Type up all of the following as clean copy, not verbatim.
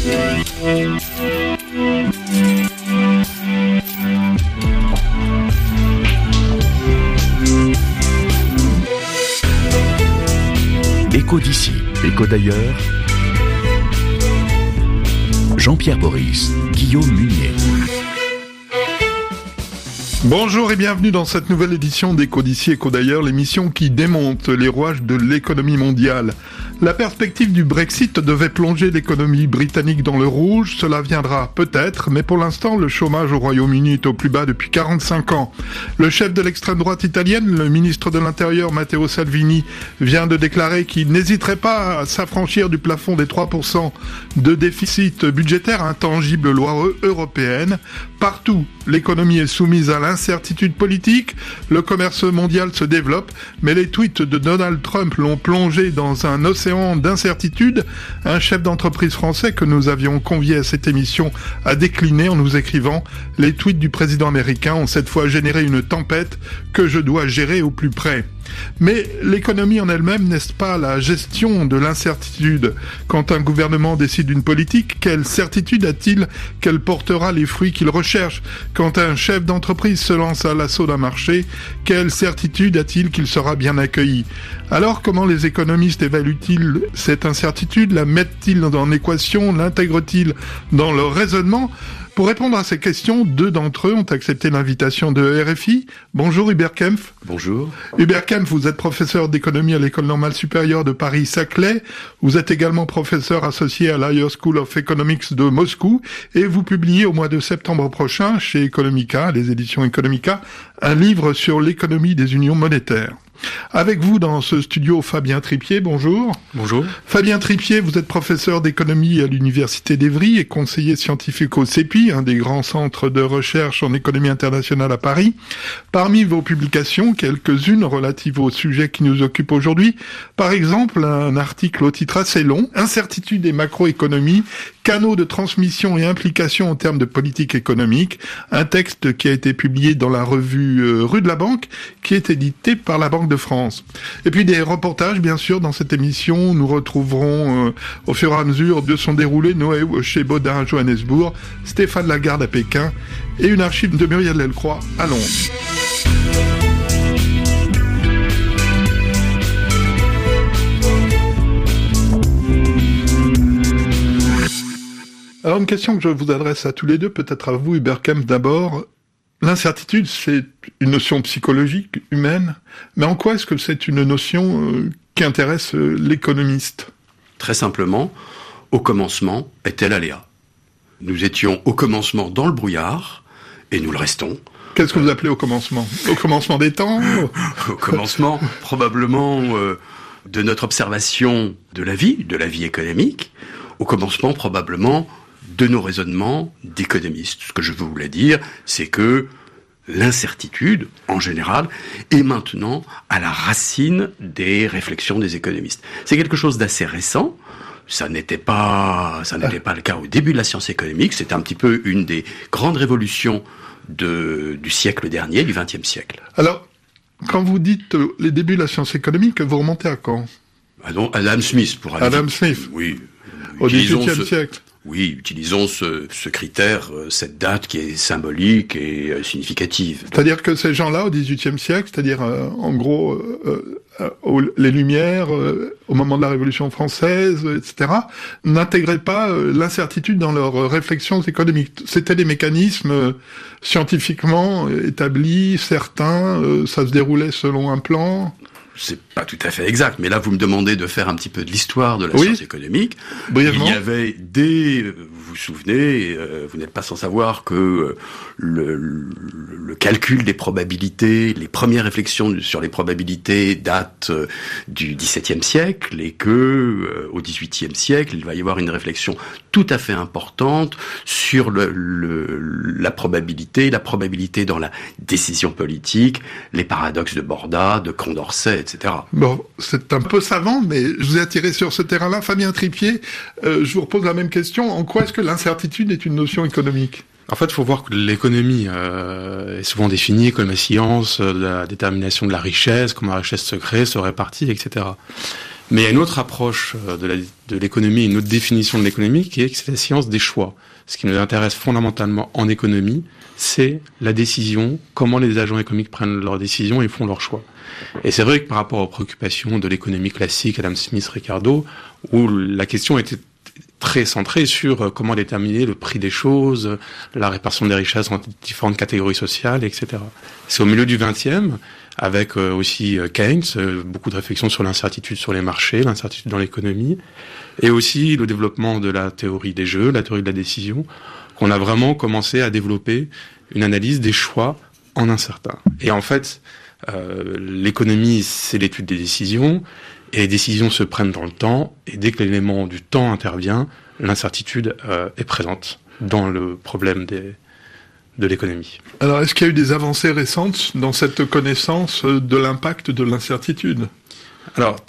Écho d'ici, écho d'ailleurs. Jean-Pierre Boris, Guillaume Munier. Bonjour et bienvenue dans cette nouvelle édition d'Écho d'ici, écho d'ailleurs, l'émission qui démonte les rouages de l'économie mondiale. La perspective du Brexit devait plonger l'économie britannique dans le rouge, cela viendra peut-être, mais pour l'instant le chômage au Royaume-Uni est au plus bas depuis 45 ans. Le chef de l'extrême droite italienne, le ministre de l'Intérieur Matteo Salvini, vient de déclarer qu'il n'hésiterait pas à s'affranchir du plafond des 3% de déficit budgétaire intangible loi européenne. Partout, l'économie est soumise à l'incertitude politique, le commerce mondial se développe, mais les tweets de Donald Trump l'ont plongé dans un océan d'incertitude. Un chef d'entreprise français que nous avions convié à cette émission a décliné en nous écrivant « Les tweets du président américain ont cette fois généré une tempête que je dois gérer au plus près ». Mais l'économie en elle-même n'est-ce pas la gestion de l'incertitude? Quand un gouvernement décide une politique, quelle certitude a-t-il qu'elle portera les fruits qu'il recherche? Quand un chef d'entreprise se lance à l'assaut d'un marché, quelle certitude a-t-il qu'il sera bien accueilli? Alors comment les économistes évaluent-ils cette incertitude? La mettent-ils en équation? L'intègrent-ils dans leur raisonnement? Pour répondre à ces questions, deux d'entre eux ont accepté l'invitation de RFI. Bonjour Hubert Kempf. Bonjour. Hubert Kempf, vous êtes professeur d'économie à l'École normale supérieure de Paris-Saclay. Vous êtes également professeur associé à l'Higher School of Economics de Moscou et vous publiez au mois de septembre prochain chez Economica, les éditions Economica, un livre sur l'économie des unions monétaires. Avec vous dans ce studio, Fabien Tripier, bonjour. Bonjour. Fabien Tripier, vous êtes professeur d'économie à l'Université d'Evry et conseiller scientifique au CEPI, un des grands centres de recherche en économie internationale à Paris. Parmi vos publications, quelques-unes relatives au sujet qui nous occupe aujourd'hui. Par exemple, un article au titre assez long, « Incertitude et macroéconomie, canaux de transmission et implication en termes de politique économique », un texte qui a été publié dans la revue Rue de la Banque, qui est édité par la Banque de France. Et puis des reportages, bien sûr, dans cette émission. Nous retrouverons au fur et à mesure de son déroulé Noé chez Baudin à Johannesburg, Stéphane Lagarde à Pékin et une archive de Muriel Delcroix à Londres. Alors une question que je vous adresse à tous les deux, peut-être à vous Hubert Kempf d'abord. L'incertitude, c'est une notion psychologique, humaine, mais en quoi est-ce que c'est une notion qui intéresse l'économiste? Très simplement, au commencement était l'aléa. Nous étions au commencement dans le brouillard, et nous le restons. Qu'est-ce que vous appelez au commencement? Au commencement des temps? Au commencement, probablement, de notre observation de la vie économique. Au commencement, probablement, de nos raisonnements d'économistes. Ce que je voulais dire, c'est que l'incertitude, en général, est maintenant à la racine des réflexions des économistes. C'est quelque chose d'assez récent. Ça n'était pas le cas au début de la science économique. C'était un petit peu une des grandes révolutions du siècle dernier, du XXe siècle. Alors, quand vous dites les débuts de la science économique, vous remontez à quand? Adam Smith, pour aller Adam vite. Smith. Oui. Au XVIIIe siècle. Oui, utilisons ce critère, cette date qui est symbolique et significative. C'est-à-dire que ces gens-là, au XVIIIe siècle, c'est-à-dire en gros les Lumières, au moment de la Révolution française, etc., n'intégraient pas l'incertitude dans leurs réflexions économiques. C'était des mécanismes scientifiquement établis, certains, ça se déroulait selon un plan. C'est pas tout à fait exact, mais là vous me demandez de faire un petit peu de l'histoire de la science économique. Brièvement. Il y avait vous vous souvenez, vous n'êtes pas sans savoir que le calcul des probabilités, les premières réflexions sur les probabilités datent du XVIIe siècle et que au XVIIIe siècle il va y avoir une réflexion tout à fait importante sur la probabilité dans la décision politique, les paradoxes de Borda, de Condorcet, etc. Bon, c'est un peu savant, mais je vous ai attiré sur ce terrain-là. Fabien Tripier, je vous repose la même question. En quoi est-ce que l'incertitude est une notion économique? En fait, il faut voir que l'économie est souvent définie comme la science de la détermination de la richesse, comment la richesse se crée, se répartit, etc. Mais il y a une autre approche de l'économie, une autre définition de l'économie, qui est que c'est la science des choix. Ce qui nous intéresse fondamentalement en économie, c'est la décision, comment les agents économiques prennent leurs décisions et font leurs choix. Et c'est vrai que par rapport aux préoccupations de l'économie classique, Adam Smith, Ricardo, où la question était très centrée sur comment déterminer le prix des choses, la répartition des richesses entre différentes catégories sociales, etc. C'est au milieu du XXe, avec aussi Keynes, beaucoup de réflexions sur l'incertitude sur les marchés, l'incertitude dans l'économie, et aussi le développement de la théorie des jeux, la théorie de la décision, qu'on a vraiment commencé à développer une analyse des choix en incertain. Et en fait, l'économie, c'est l'étude des décisions, et les décisions se prennent dans le temps, et dès que l'élément du temps intervient, l'incertitude est présente dans le problème de l'économie. Alors, est-ce qu'il y a eu des avancées récentes dans cette connaissance de l'impact de l'incertitude ? Alors,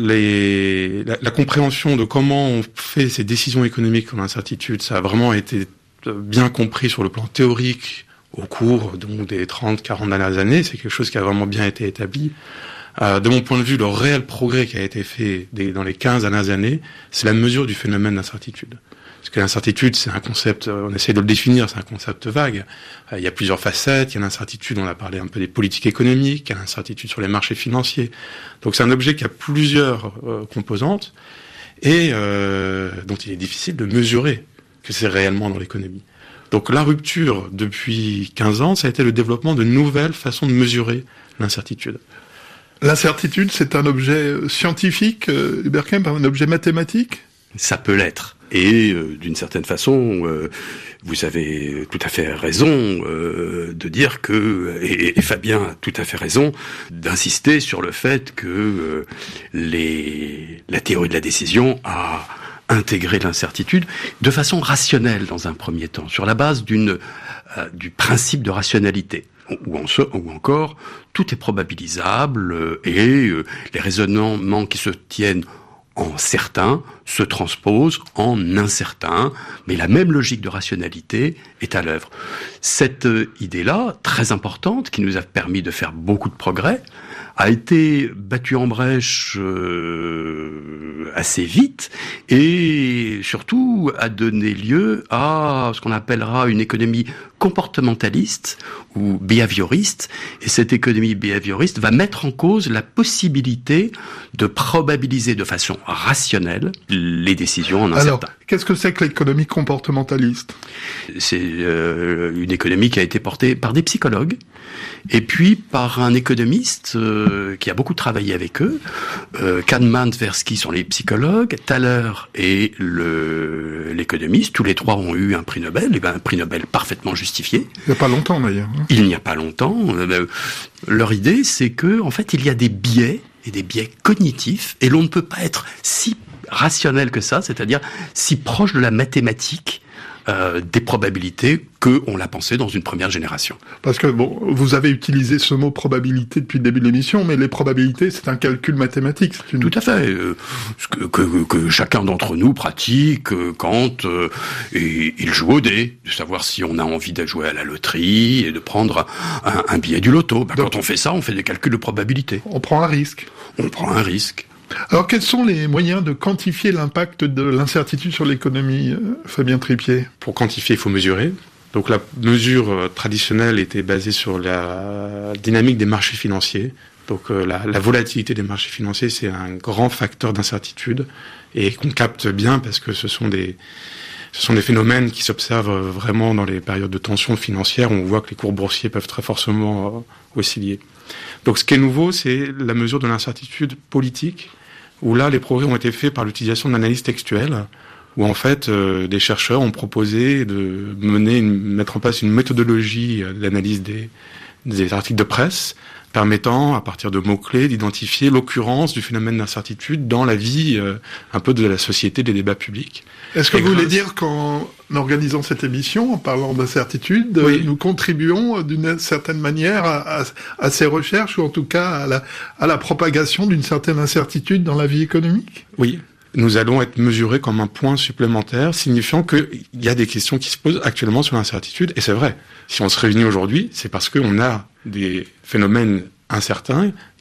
la compréhension de comment on fait ces décisions économiques en incertitude, ça a vraiment été bien compris sur le plan théorique au cours donc, des 30-40 dernières années. C'est quelque chose qui a vraiment bien été établi. De mon point de vue, le réel progrès qui a été fait dans les 15 dernières années, c'est la mesure du phénomène d'incertitude. Parce que l'incertitude, c'est un concept, on essaie de le définir, c'est un concept vague. Il y a plusieurs facettes, il y a l'incertitude, on a parlé un peu des politiques économiques, il y a l'incertitude sur les marchés financiers. Donc c'est un objet qui a plusieurs composantes et dont il est difficile de mesurer que c'est réellement dans l'économie. Donc la rupture depuis 15 ans, ça a été le développement de nouvelles façons de mesurer l'incertitude. L'incertitude, c'est un objet scientifique, Hubert Kemp, un objet mathématique ? Ça peut l'être. Et d'une certaine façon, vous avez tout à fait raison de dire que, et Fabien a tout à fait raison, d'insister sur le fait que la théorie de la décision a intégré l'incertitude de façon rationnelle dans un premier temps, sur la base du principe de rationalité. Ou encore, tout est probabilisable et les raisonnements qui se tiennent en certain se transpose en incertain, mais la même logique de rationalité est à l'œuvre. Cette idée-là, très importante, qui nous a permis de faire beaucoup de progrès, a été battue en brèche assez vite et surtout a donné lieu à ce qu'on appellera une économie comportementaliste ou behavioriste. Et cette économie behavioriste va mettre en cause la possibilité de probabiliser de façon rationnelle les décisions en incertain. Alors, qu'est-ce que c'est que l'économie comportementaliste ? C'est une économie qui a été portée par des psychologues et puis par un économiste qui a beaucoup travaillé avec eux. Kahneman, Tversky sont les psychologues, Thaler est l'économiste. Tous les trois ont eu un prix Nobel, et un prix Nobel parfaitement justifié. Il n'y a pas longtemps d'ailleurs. Il n'y a pas longtemps. Leur idée, c'est que en fait, il y a des biais et des biais cognitifs, et l'on ne peut pas être si rationnel que ça, c'est-à-dire si proche de la mathématique des probabilités qu'on l'a pensé dans une première génération. Parce que bon, vous avez utilisé ce mot probabilité depuis le début de l'émission, mais les probabilités, c'est un calcul mathématique. Tout à fait. Que chacun d'entre nous pratique quand il joue au dé, de savoir si on a envie de jouer à la loterie et de prendre un billet du loto. Donc, quand on fait ça, on fait des calculs de probabilité. On prend un risque. On prend un risque. Alors, quels sont les moyens de quantifier l'impact de l'incertitude sur l'économie, Fabien Tripier ? Pour quantifier, il faut mesurer. Donc la mesure traditionnelle était basée sur la dynamique des marchés financiers. Donc la volatilité des marchés financiers, c'est un grand facteur d'incertitude et qu'on capte bien parce que ce sont des phénomènes qui s'observent vraiment dans les périodes de tension financière où on voit que les cours boursiers peuvent très fortement osciller. Donc ce qui est nouveau, c'est la mesure de l'incertitude politique, où là les progrès ont été faits par l'utilisation de l'analyse textuelle, où en fait des chercheurs ont proposé de mettre en place une méthodologie d'analyse des articles de presse, permettant, à partir de mots-clés, d'identifier l'occurrence du phénomène d'incertitude dans la vie un peu de la société, des débats publics. Est-ce que vous voulez dire qu'en organisant cette émission, en parlant d'incertitude, oui, nous contribuons d'une certaine manière à ces recherches, ou en tout cas à la propagation d'une certaine incertitude dans la vie économique ? Oui. Nous allons être mesurés comme un point supplémentaire, signifiant qu'il y a des questions qui se posent actuellement sur l'incertitude, et c'est vrai. Si on se réunit aujourd'hui, c'est parce qu'on a des phénomènes incertains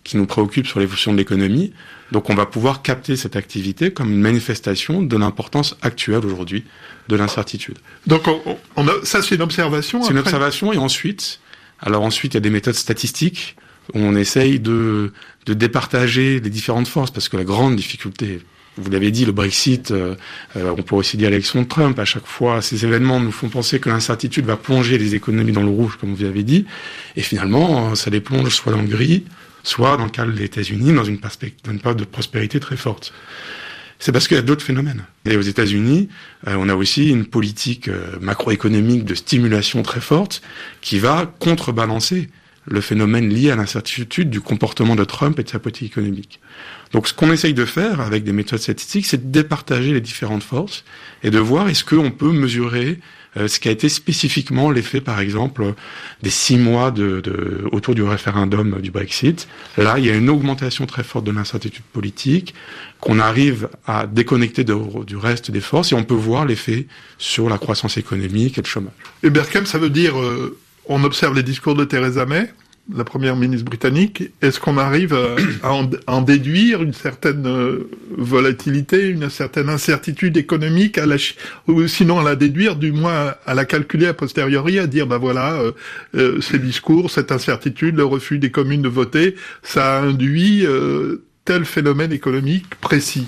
qui nous préoccupe sur l'évolution de l'économie. Donc on va pouvoir capter cette activité comme une manifestation de l'importance actuelle aujourd'hui de l'incertitude. Donc ça c'est une observation. C'est une observation et ensuite il y a des méthodes statistiques où on essaye de départager les différentes forces parce que la grande difficulté, vous l'avez dit, le Brexit, on peut aussi dire l'élection de Trump, à chaque fois ces événements nous font penser que l'incertitude va plonger les économies dans le rouge comme vous avez dit et finalement ça les plonge soit dans le gris, soit dans le cas des États-Unis dans une période de prospérité très forte. C'est parce qu'il y a d'autres phénomènes. Et aux États-Unis, on a aussi une politique macroéconomique de stimulation très forte qui va contrebalancer le phénomène lié à l'incertitude du comportement de Trump et de sa politique économique. Donc ce qu'on essaye de faire avec des méthodes statistiques, c'est de départager les différentes forces et de voir est-ce qu'on peut mesurer ce qui a été spécifiquement l'effet, par exemple, des 6 mois autour du référendum du Brexit. Là, il y a une augmentation très forte de l'incertitude politique qu'on arrive à déconnecter du reste des forces et on peut voir l'effet sur la croissance économique et le chômage. Et Berkham, ça veut dire, on observe les discours de Theresa May, la première ministre britannique. Est-ce qu'on arrive à en déduire une certaine volatilité, une certaine incertitude économique, ou sinon à la déduire, du moins à la calculer a posteriori, à dire ces discours, cette incertitude, le refus des communes de voter, ça induit tel phénomène économique précis?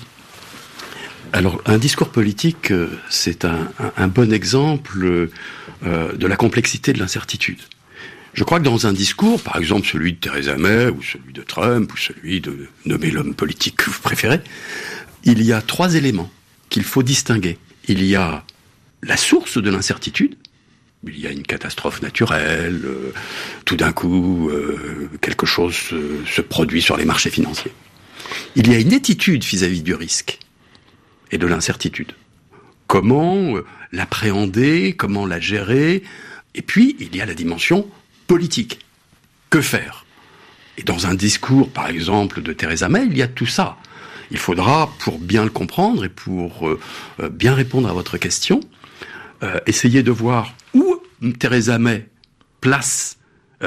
Alors, un discours politique, c'est un bon exemple de la complexité de l'incertitude. Je crois que dans un discours, par exemple celui de Theresa May, ou celui de Trump, ou celui de nommer l'homme politique que vous préférez, il y a 3 éléments qu'il faut distinguer. Il y a la source de l'incertitude, il y a une catastrophe naturelle, tout d'un coup, quelque chose se produit sur les marchés financiers. Il y a une attitude vis-à-vis du risque et de l'incertitude. Comment l'appréhender, comment la gérer, et puis il y a la dimension politique. Que faire? Et dans un discours, par exemple, de Theresa May, il y a tout ça. Il faudra, pour bien le comprendre et pour bien répondre à votre question, essayer de voir où Theresa May place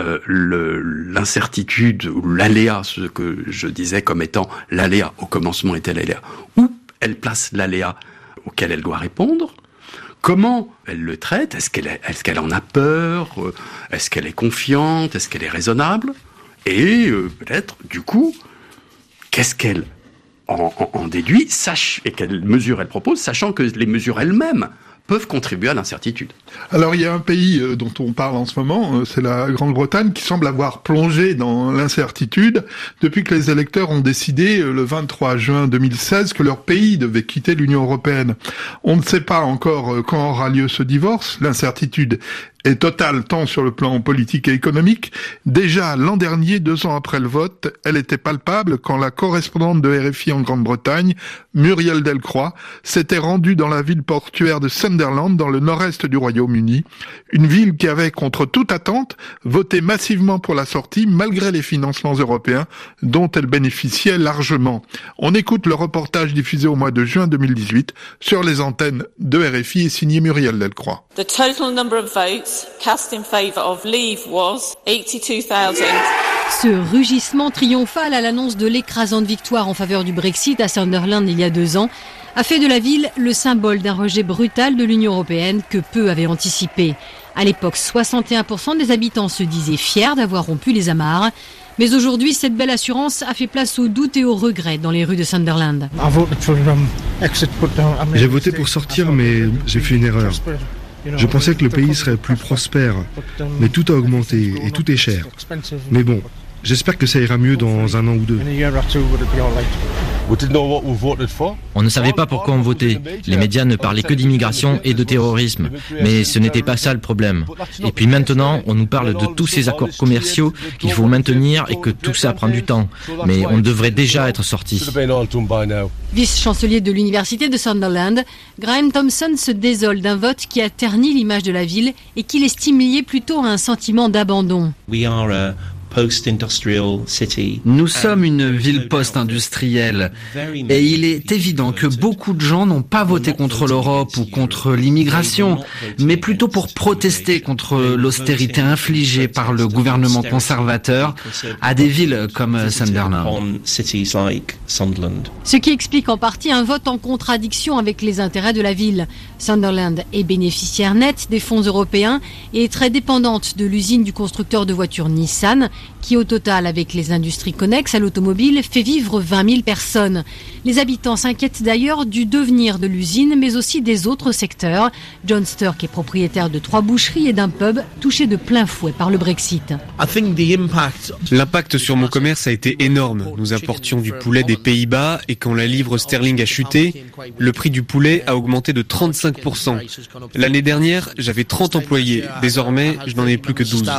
l'incertitude ou l'aléa, ce que je disais comme étant l'aléa, au commencement était l'aléa, où elle place l'aléa auquel elle doit répondre. Comment elle le traite? Est-ce qu'elle en a peur? Est-ce qu'elle est confiante? Est-ce qu'elle est raisonnable? Et peut-être, du coup, qu'est-ce qu'elle en déduit, et quelles mesures elle propose, sachant que les mesures elles-mêmes peuvent contribuer à l'incertitude. Alors il y a un pays dont on parle en ce moment, c'est la Grande-Bretagne, qui semble avoir plongé dans l'incertitude depuis que les électeurs ont décidé le 23 juin 2016 que leur pays devait quitter l'Union européenne. On ne sait pas encore quand aura lieu ce divorce, l'incertitude est totale tant sur le plan politique et économique. Déjà l'an dernier, 2 ans après le vote, elle était palpable quand la correspondante de RFI en Grande-Bretagne, Muriel Delcroix, s'était rendue dans la ville portuaire de Sunderland, dans le nord-est du Royaume-Uni, une ville qui avait, contre toute attente, voté massivement pour la sortie malgré les financements européens dont elle bénéficiait largement. On écoute le reportage diffusé au mois de juin 2018 sur les antennes de RFI et signé Muriel Delcroix. The total number of votes cast in favour of leave was 82,000. Ce rugissement triomphal à l'annonce de l'écrasante victoire en faveur du Brexit à Sunderland il y a 2 ans a fait de la ville le symbole d'un rejet brutal de l'Union européenne que peu avaient anticipé. À l'époque, 61% des habitants se disaient fiers d'avoir rompu les amarres. Mais aujourd'hui, cette belle assurance a fait place au doute et au regret dans les rues de Sunderland. J'ai voté pour sortir, mais j'ai fait une erreur. Je pensais que le pays serait plus prospère, mais tout a augmenté et tout est cher. Mais bon, j'espère que ça ira mieux dans 1 an ou 2. On ne savait pas pourquoi on votait. Les médias ne parlaient que d'immigration et de terrorisme. Mais ce n'était pas ça le problème. Et puis maintenant, on nous parle de tous ces accords commerciaux qu'il faut maintenir et que tout ça prend du temps. Mais on devrait déjà être sortis. Vice-chancelier de l'université de Sunderland, Graham Thompson se désole d'un vote qui a terni l'image de la ville et qu'il estime lié plutôt à un sentiment d'abandon. Nous sommes une ville post-industrielle et il est évident que beaucoup de gens n'ont pas voté contre l'Europe ou contre l'immigration, mais plutôt pour protester contre l'austérité infligée par le gouvernement conservateur à des villes comme Sunderland. Ce qui explique en partie un vote en contradiction avec les intérêts de la ville. Sunderland est bénéficiaire net des fonds européens et est très dépendante de l'usine du constructeur de voitures Nissan, qui au total, avec les industries connexes à l'automobile, fait vivre 20 000 personnes. Les habitants s'inquiètent d'ailleurs du devenir de l'usine, mais aussi des autres secteurs. John Sturck est propriétaire de 3 boucheries et d'un pub touché de plein fouet par le Brexit. L'impact sur mon commerce a été énorme. Nous importions du poulet des Pays-Bas et quand la livre sterling a chuté, le prix du poulet a augmenté de 35%. L'année dernière, j'avais 30 employés. Désormais, je n'en ai plus que 12.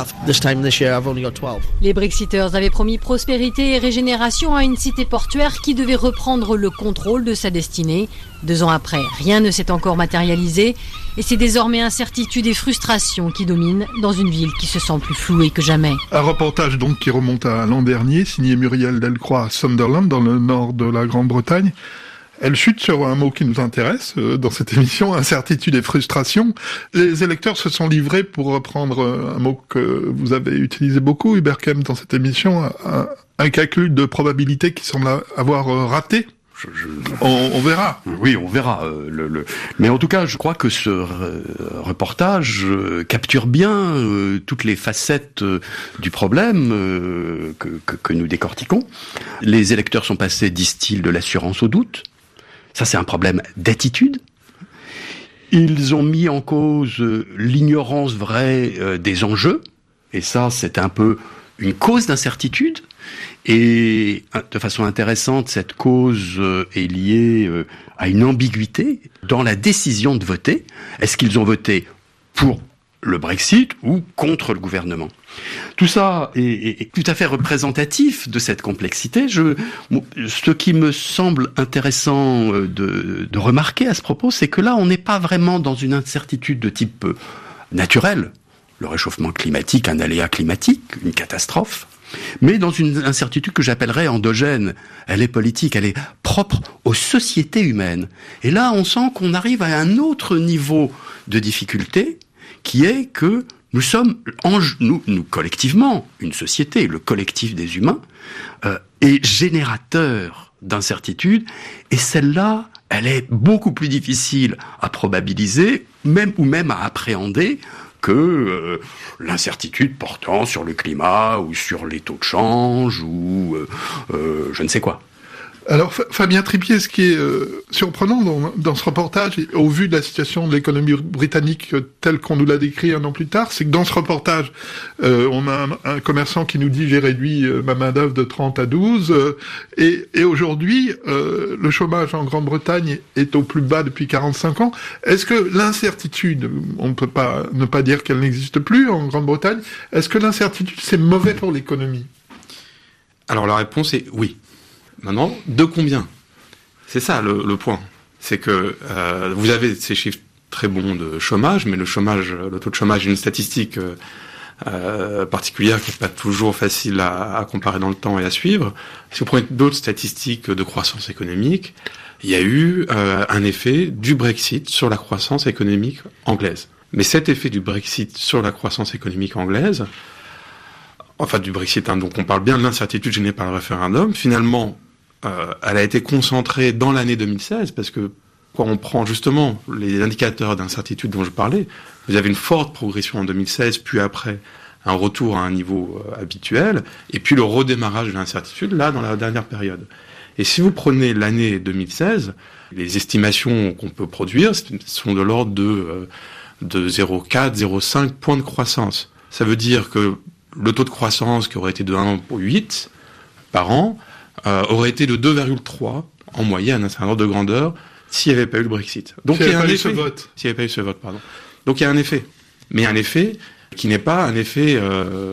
Les Brexiteurs avaient promis prospérité et régénération à une cité portuaire qui devait reprendre le contrôle de sa destinée. 2 ans après, rien ne s'est encore matérialisé et c'est désormais incertitude et frustration qui dominent dans une ville qui se sent plus flouée que jamais. Un reportage donc qui remonte à l'an dernier, signé Muriel Delcroix à Sunderland, dans le nord de la Grande-Bretagne. Elle chute sur un mot qui nous intéresse dans cette émission, incertitude et frustration. Les électeurs se sont livrés, pour reprendre un mot que vous avez utilisé beaucoup, Hubert Kemp, dans cette émission, un calcul de probabilité qui semble avoir raté. On verra. Oui, on verra. Mais en tout cas, je crois que ce reportage capture bien toutes les facettes du problème que nous décortiquons. Les électeurs sont passés, disent-ils, de l'assurance au doute. Ça, c'est un problème d'attitude. Ils ont mis en cause l'ignorance vraie des enjeux. Et ça, c'est un peu une cause d'incertitude. Et de façon intéressante, cette cause est liée à une ambiguïté dans la décision de voter. Est-ce qu'ils ont voté pour le Brexit ou contre le gouvernement? Tout ça est tout à fait représentatif de cette complexité. Ce qui me semble intéressant de remarquer à ce propos, c'est que là, on n'est pas vraiment dans une incertitude de type naturel, le réchauffement climatique, un aléa climatique, une catastrophe, mais dans une incertitude que j'appellerais endogène. Elle est politique, elle est propre aux sociétés humaines. Et là, on sent qu'on arrive à un autre niveau de difficulté, qui est que nous sommes, nous collectivement, une société, le collectif des humains, est générateur d'incertitudes, et celle-là, elle est beaucoup plus difficile à probabiliser, même à appréhender, que l'incertitude portant sur le climat, ou sur les taux de change, ou je ne sais quoi. Alors Fabien Tripier, ce qui est surprenant dans ce reportage, au vu de la situation de l'économie britannique telle qu'on nous l'a décrit un an plus tard, c'est que dans ce reportage, on a un commerçant qui nous dit « j'ai réduit ma main-d'œuvre de 30 à 12 », et aujourd'hui, le chômage en Grande-Bretagne est au plus bas depuis 45 ans. Est-ce que l'incertitude, on ne peut pas ne pas dire qu'elle n'existe plus en Grande-Bretagne, est-ce que l'incertitude c'est mauvais pour l'économie? Alors la réponse est oui. Maintenant, de combien? C'est ça le point. C'est que vous avez ces chiffres très bons de chômage, mais le taux de chômage est une statistique particulière qui n'est pas toujours facile à comparer dans le temps et à suivre. Si vous prenez d'autres statistiques de croissance économique, il y a eu un effet du Brexit sur la croissance économique anglaise. Mais cet effet du Brexit sur la croissance économique anglaise, enfin du Brexit, donc on parle bien de l'incertitude générée par le référendum, finalement, elle a été concentrée dans l'année 2016, parce que quand on prend justement les indicateurs d'incertitude dont je parlais, vous avez une forte progression en 2016, puis après un retour à un niveau habituel, et puis le redémarrage de l'incertitude, là, dans la dernière période. Et si vous prenez l'année 2016, les estimations qu'on peut produire sont de l'ordre de 0,4, 0,5 points de croissance. Ça veut dire que le taux de croissance qui aurait été de 1,8 par an aurait été de 2,3 en moyenne, c'est un ordre de grandeur, s'il n'y avait pas eu le Brexit. Donc il y a un effet. S'il n'y avait pas eu ce vote, pardon. Donc il y a un effet. Mais un effet qui n'est pas un effet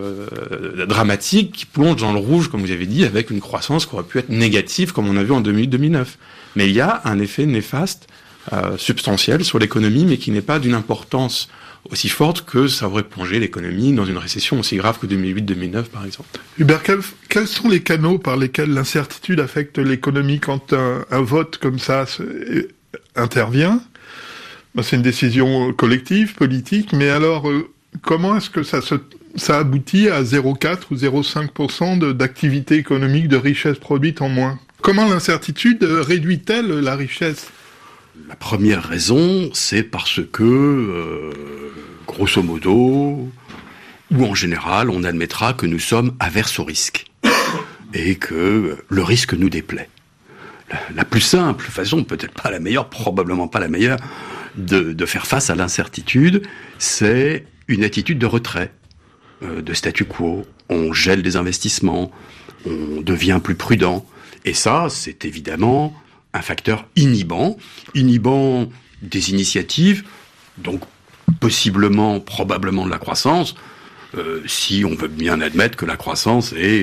dramatique, qui plonge dans le rouge, comme vous avez dit, avec une croissance qui aurait pu être négative, comme on a vu en 2008-2009. Mais il y a un effet néfaste substantielle sur l'économie, mais qui n'est pas d'une importance aussi forte que ça aurait plongé l'économie dans une récession aussi grave que 2008-2009, par exemple. Hubert Kempf, quels sont les canaux par lesquels l'incertitude affecte l'économie quand un vote comme ça intervient? C'est une décision collective, politique, mais alors comment est-ce que ça aboutit à 0,4 ou 0,5% d'activité économique, de richesse produite en moins? Comment l'incertitude réduit-elle la richesse? La première raison, c'est parce que, grosso modo, ou en général, on admettra que nous sommes averses au risque et que le risque nous déplaît. La plus simple façon, peut-être pas la meilleure, probablement pas la meilleure, de faire face à l'incertitude, c'est une attitude de retrait, de statu quo. On gèle des investissements, on devient plus prudent. Et ça, c'est évidemment un facteur inhibant des initiatives, donc possiblement, probablement de la croissance, si on veut bien admettre que la croissance est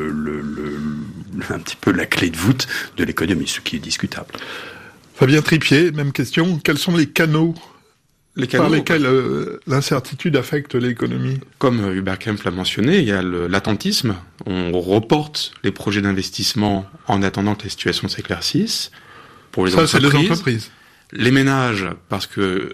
un petit peu la clé de voûte de l'économie, ce qui est discutable. Fabien Tripier, même question. Quels sont les canaux par lesquels l'incertitude affecte l'économie? Comme Hubert Kempf l'a mentionné, il y a l'attentisme. On reporte les projets d'investissement en attendant que la situation s'éclaircisse. Pour les entreprises. Les ménages, parce que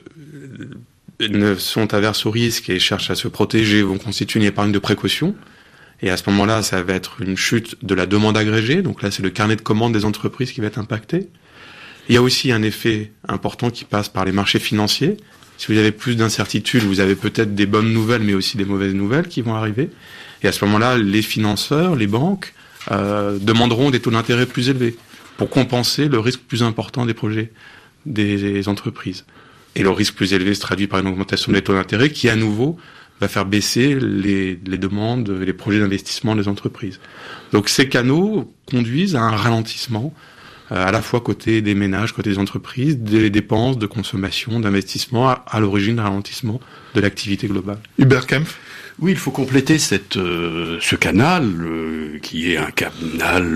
sont averses au risque et cherchent à se protéger, vont constituer une épargne de précaution. Et à ce moment-là, ça va être une chute de la demande agrégée. Donc là, c'est le carnet de commandes des entreprises qui va être impacté. Il y a aussi un effet important qui passe par les marchés financiers. Si vous avez plus d'incertitudes, vous avez peut-être des bonnes nouvelles, mais aussi des mauvaises nouvelles qui vont arriver. Et à ce moment-là, les financeurs, les banques, demanderont des taux d'intérêt plus élevés pour compenser le risque plus important des projets des entreprises. Et le risque plus élevé se traduit par une augmentation des taux d'intérêt qui, à nouveau, va faire baisser les demandes, les projets d'investissement des entreprises. Donc ces canaux conduisent à un ralentissement à la fois côté des ménages, côté des entreprises, des dépenses de consommation, d'investissement, à l'origine d'un ralentissement de l'activité globale. Hubert Kempf. Oui, il faut compléter ce canal, qui est un canal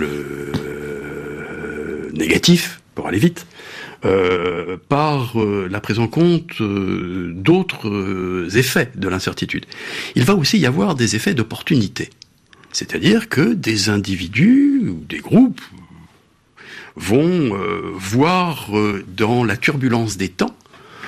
négatif, pour aller vite, par la prise en compte d'autres effets de l'incertitude. Il va aussi y avoir des effets d'opportunité. C'est-à-dire que des individus ou des groupes vont voir dans la turbulence des temps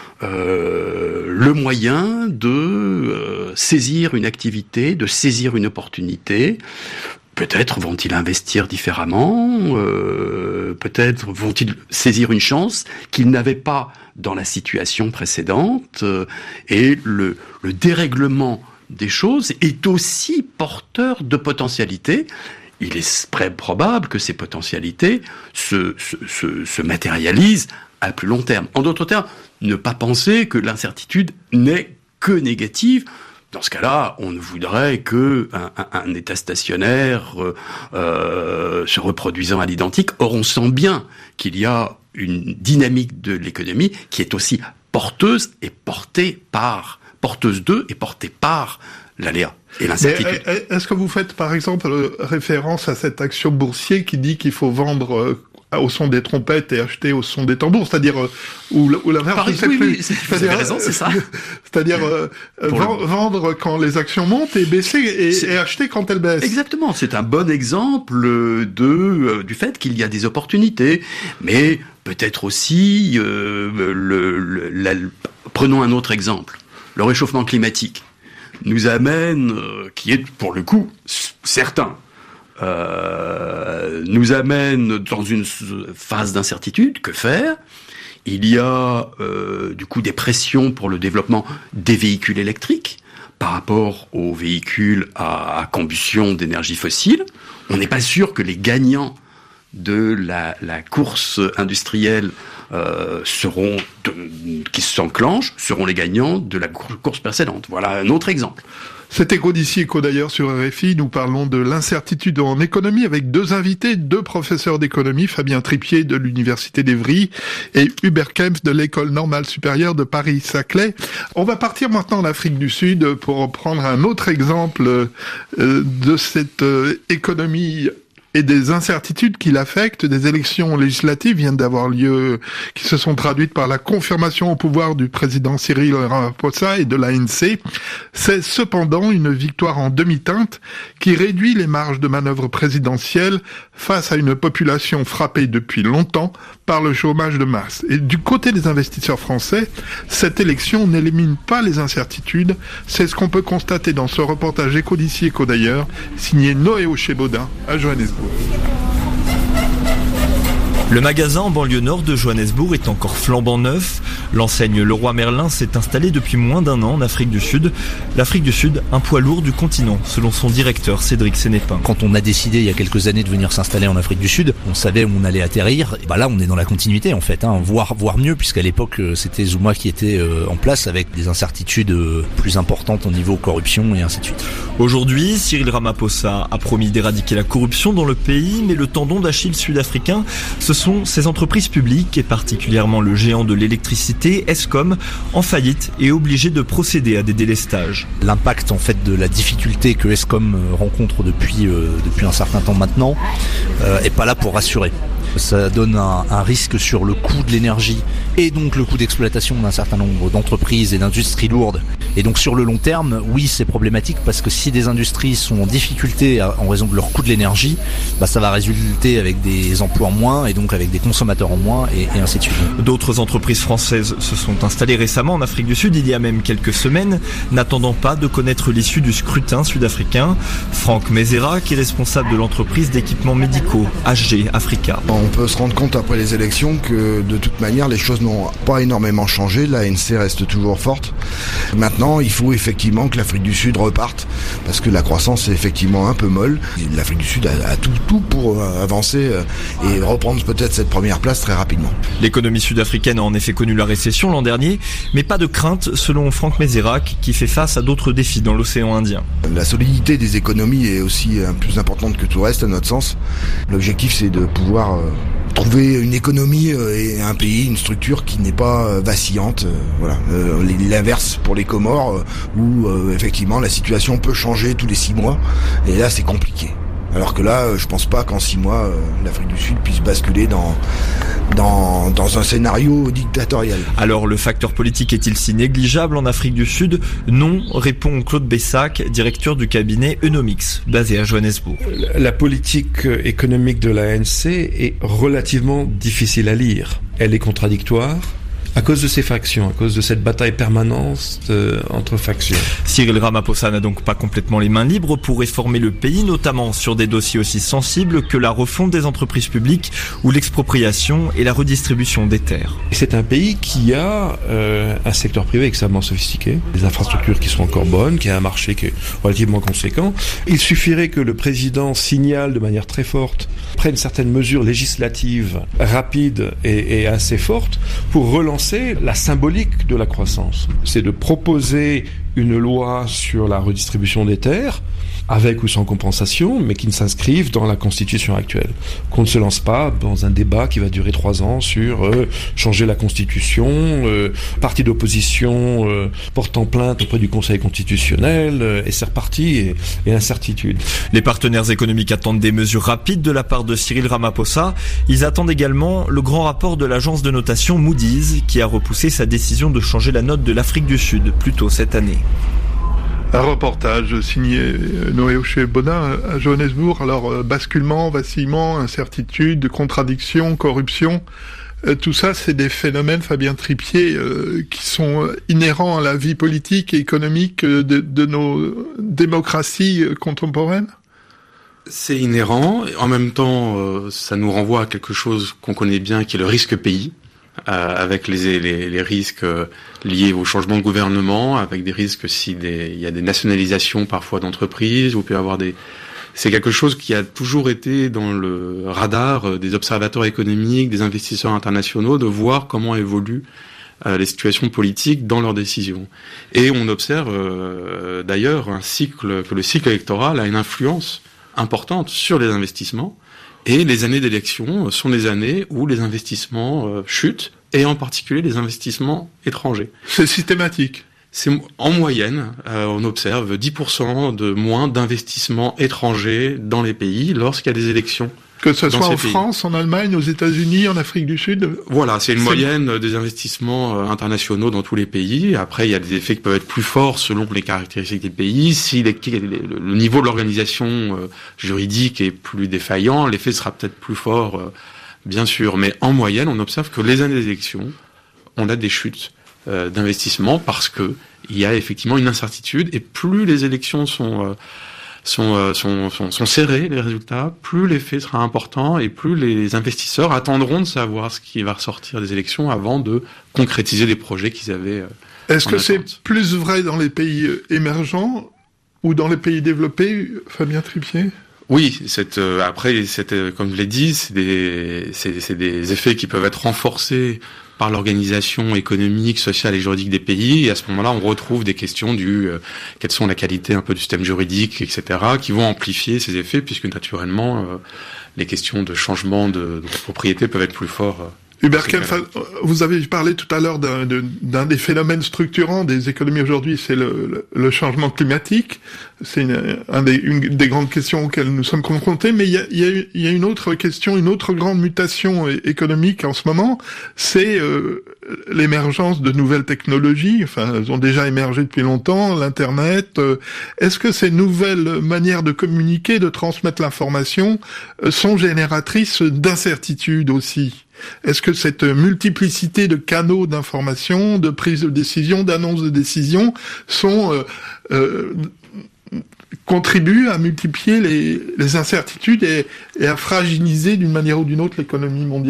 le moyen de saisir une activité, de saisir une opportunité. Peut-être vont-ils investir différemment, peut-être vont-ils saisir une chance qu'ils n'avaient pas dans la situation précédente, et le dérèglement des choses est aussi porteur de potentialités. Il est très probable que ces potentialités se matérialisent à plus long terme. En d'autres termes, ne pas penser que l'incertitude n'est que négative. Dans ce cas-là, on ne voudrait que un état stationnaire se reproduisant à l'identique. Or, on sent bien qu'il y a une dynamique de l'économie qui est aussi porteuse d'eux et portée par l'aléa et l'incertitude. Mais est-ce que vous faites, par exemple, référence à cette action boursier qui dit qu'il faut vendre au son des trompettes et acheter au son des tambours, c'est-à-dire ou l'inverse, je sais plus. Oui, vous avez raison, c'est ça. C'est-à-dire vendre quand les actions montent et baisser et acheter quand elles baissent. Exactement, c'est un bon exemple du fait qu'il y a des opportunités, mais peut-être aussi prenons un autre exemple. Le réchauffement climatique nous amène, qui est pour le coup certain, nous amène dans une phase d'incertitude. Que faire? Il y a du coup des pressions pour le développement des véhicules électriques par rapport aux véhicules à combustion d'énergie fossile. On n'est pas sûr que les gagnants de la course industrielle qui s'enclenche seront les gagnants de la course précédente. Voilà un autre exemple. C'est Éco d'ici, Éco d'ailleurs sur RFI. Nous parlons de l'incertitude en économie avec deux invités, deux professeurs d'économie, Fabien Tripier de l'Université d'Evry et Hubert Kempf de l'École normale supérieure de Paris-Saclay. On va partir maintenant en Afrique du Sud pour prendre un autre exemple de cette économie et des incertitudes qui l'affectent. Des élections législatives viennent d'avoir lieu, qui se sont traduites par la confirmation au pouvoir du président Cyril Ramaphosa et de l'ANC. C'est cependant une victoire en demi-teinte qui réduit les marges de manœuvre présidentielle face à une population frappée depuis longtemps par le chômage de masse. Et du côté des investisseurs français, cette élection n'élimine pas les incertitudes. C'est ce qu'on peut constater dans ce reportage Éco d'ici, Éco d'ailleurs, signé Noé Ochebodin à Johannesburg. Le magasin en banlieue nord de Johannesburg est encore flambant neuf. L'enseigne Leroy Merlin s'est installée depuis moins d'un an en Afrique du Sud. L'Afrique du Sud, un poids lourd du continent, selon son directeur Cédric Sénépin. Quand on a décidé il y a quelques années de venir s'installer en Afrique du Sud, on savait où on allait atterrir. Et là, on est dans la continuité en fait, voire mieux, puisqu'à l'époque c'était Zuma qui était en place avec des incertitudes plus importantes au niveau corruption et ainsi de suite. Aujourd'hui, Cyril Ramaphosa a promis d'éradiquer la corruption dans le pays, mais le tendon d'Achille sud-africain, ce sont ces entreprises publiques et particulièrement le géant de l'électricité, Eskom, en faillite et obligé de procéder à des délestages. L'impact en fait de la difficulté que Eskom rencontre depuis un certain temps maintenant est pas là pour rassurer. Ça donne un risque sur le coût de l'énergie et donc le coût d'exploitation d'un certain nombre d'entreprises et d'industries lourdes. Et donc sur le long terme, oui, c'est problématique parce que si des industries sont en difficulté en raison de leur coût de l'énergie, ça va résulter avec des emplois en moins et donc avec des consommateurs en moins et ainsi de suite. D'autres entreprises françaises se sont installées récemment en Afrique du Sud, il y a même quelques semaines, n'attendant pas de connaître l'issue du scrutin sud-africain. Franck Mézera, qui est responsable de l'entreprise d'équipements médicaux HG Africa. On peut se rendre compte après les élections que de toute manière les choses n'ont pas énormément changé, l'ANC reste toujours forte. Maintenant il faut effectivement que l'Afrique du Sud reparte parce que la croissance est effectivement un peu molle. L'Afrique du Sud a tout pour avancer et reprendre peut-être cette première place très rapidement. L'économie sud-africaine a en effet connu la récession l'an dernier, mais pas de crainte selon Franck Mézera qui fait face à d'autres défis dans l'océan Indien. La solidité des économies est aussi plus importante que tout le reste à notre sens. L'objectif c'est de pouvoir trouver une économie et un pays, une structure qui n'est pas vacillante. L'inverse pour les Comores où effectivement la situation peut changer tous les 6 mois et là c'est compliqué. Alors que là, je pense pas qu'en 6 mois, l'Afrique du Sud puisse basculer dans un scénario dictatorial. Alors, le facteur politique est-il si négligeable en Afrique du Sud ? Non, répond Claude Bessac, directeur du cabinet Eunomix, basé à Johannesburg. La politique économique de l'ANC est relativement difficile à lire. Elle est contradictoire. À cause de ces factions, à cause de cette bataille permanente entre factions. Cyril Ramaphosa n'a donc pas complètement les mains libres pour réformer le pays, notamment sur des dossiers aussi sensibles que la refonte des entreprises publiques ou l'expropriation et la redistribution des terres. C'est un pays qui a un secteur privé extrêmement sophistiqué, des infrastructures qui sont encore bonnes, qui a un marché qui est relativement conséquent. Il suffirait que le président signale de manière très forte, prenne certaines mesures législatives rapides et assez fortes pour relancer la symbolique de la croissance. C'est de proposer une loi sur la redistribution des terres, avec ou sans compensation, mais qui ne s'inscrivent dans la Constitution actuelle. Qu'on ne se lance pas dans un débat qui va durer 3 ans sur changer la Constitution, parti d'opposition portant plainte auprès du Conseil constitutionnel, et c'est reparti, et incertitude. Les partenaires économiques attendent des mesures rapides de la part de Cyril Ramaphosa. Ils attendent également le grand rapport de l'agence de notation Moody's, qui a repoussé sa décision de changer la note de l'Afrique du Sud plus tôt cette année. Un reportage signé Noé Ochebodin à Johannesburg. Alors, basculement, vacillement, incertitude, contradiction, corruption, tout ça, c'est des phénomènes, Fabien Tripier, qui sont inhérents à la vie politique et économique de nos démocraties contemporaines. C'est inhérent. En même temps, ça nous renvoie à quelque chose qu'on connaît bien, qui est le risque pays. Avec les risques liés au changement de gouvernement, avec des risques il y a des nationalisations parfois d'entreprises, ou peut y avoir c'est quelque chose qui a toujours été dans le radar des observateurs économiques, des investisseurs internationaux, de voir comment évoluent les situations politiques dans leurs décisions. Et on observe d'ailleurs que le cycle électoral a une influence importante sur les investissements. Et les années d'élection sont des années où les investissements chutent, et en particulier les investissements étrangers. C'est systématique. C'est en moyenne, on observe 10% de moins d'investissements étrangers dans les pays lorsqu'il y a des élections. Que ce soit en France, en Allemagne, aux États-Unis, en Afrique du Sud. Voilà, c'est une moyenne des investissements internationaux dans tous les pays. Après, il y a des effets qui peuvent être plus forts selon les caractéristiques des pays. Si le niveau de l'organisation juridique est plus défaillant, l'effet sera peut-être plus fort, bien sûr. Mais en moyenne, on observe que les années d'élection, on a des chutes d'investissement parce que il y a effectivement une incertitude, et plus les élections sont serrés, les résultats, plus l'effet sera important et plus les investisseurs attendront de savoir ce qui va ressortir des élections avant de concrétiser des projets qu'ils avaient. Est-ce que c'est plus vrai dans les pays émergents ou dans les pays développés, Fabien Tripier ? Oui, après, comme je l'ai dit, c'est des effets qui peuvent être renforcés par l'organisation économique, sociale et juridique des pays. Et à ce moment-là, on retrouve des questions quelles sont la qualité un peu du système juridique, etc., qui vont amplifier ces effets, puisque naturellement, les questions de changement de propriété peuvent être plus forts. Hubert Kempf, vous avez parlé tout à l'heure d'un des phénomènes structurants des économies aujourd'hui, c'est le changement climatique. C'est une des grandes questions auxquelles nous sommes confrontés, mais il y a une autre question, une autre grande mutation économique en ce moment, c'est l'émergence de nouvelles technologies. Enfin, elles ont déjà émergé depuis longtemps, l'Internet. Est-ce que ces nouvelles manières de communiquer, de transmettre l'information, sont génératrices d'incertitudes aussi ? Est-ce que cette multiplicité de canaux d'information, de prise de décision, d'annonce de décision contribuent à multiplier les incertitudes et à fragiliser d'une manière ou d'une autre l'économie mondiale ?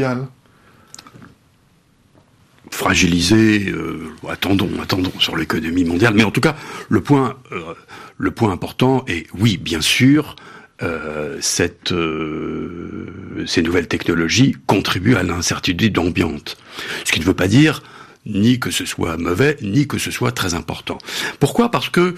Fragiliser, attendons sur l'économie mondiale. Mais en tout cas, le point important est, oui, bien sûr, ces nouvelles technologies contribuent à l'incertitude ambiante. Ce qui ne veut pas dire ni que ce soit mauvais, ni que ce soit très important. Pourquoi ? Parce que,